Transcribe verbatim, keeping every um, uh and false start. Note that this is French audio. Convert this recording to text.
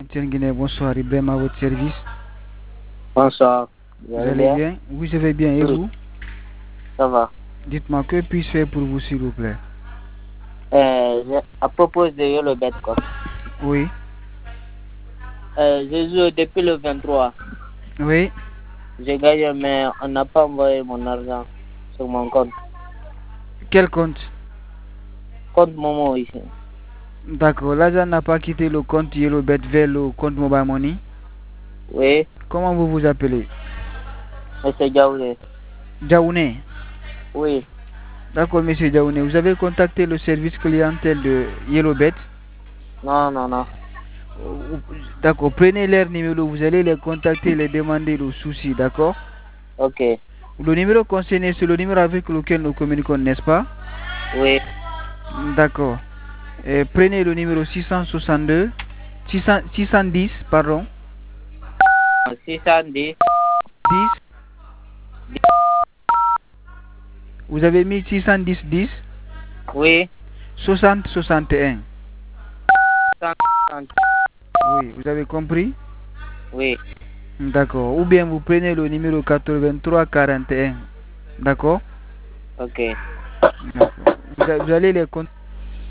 Guinée, bonsoir, Ibrahim à votre service. Bonsoir. Vous allez bien? bien Oui, je vais bien. Et oui. vous? Ça va. Dites-moi, que puis-je faire pour vous, s'il vous plaît? Euh, à propos de Yellow Bet, quoi. Oui. Euh, je joue depuis le vingt-trois. Oui. J'ai gagné, mais on n'a pas envoyé mon argent sur mon compte. Quel compte? Compte Momo ici. D'accord. L'argent n'a pas quitté le compte Yellow Bet vers le compte Mobile Money? Oui. Comment vous vous appelez? Monsieur Diaoulé. Diaouné? Oui. D'accord, monsieur Diaouné. Vous avez contacté le service clientèle de Yellow Bet? Non, non, non. D'accord. Prenez leur numéro. Vous allez les contacter et les demander le souci. D'accord? Ok. Le numéro concerné, c'est le numéro avec lequel nous communiquons, n'est-ce pas? Oui. D'accord. Et prenez le numéro six cent soixante-deux, six cents, six cent dix, pardon. six cent dix. dix. Vous avez mis six cent dix, dix. Oui. soixante, soixante et un. soixante. Oui, vous avez compris? Oui. D'accord. Ou bien vous prenez le numéro quatre-vingt-trois, quarante et un. D'accord? Ok. D'accord. Vous, vous allez les contacter.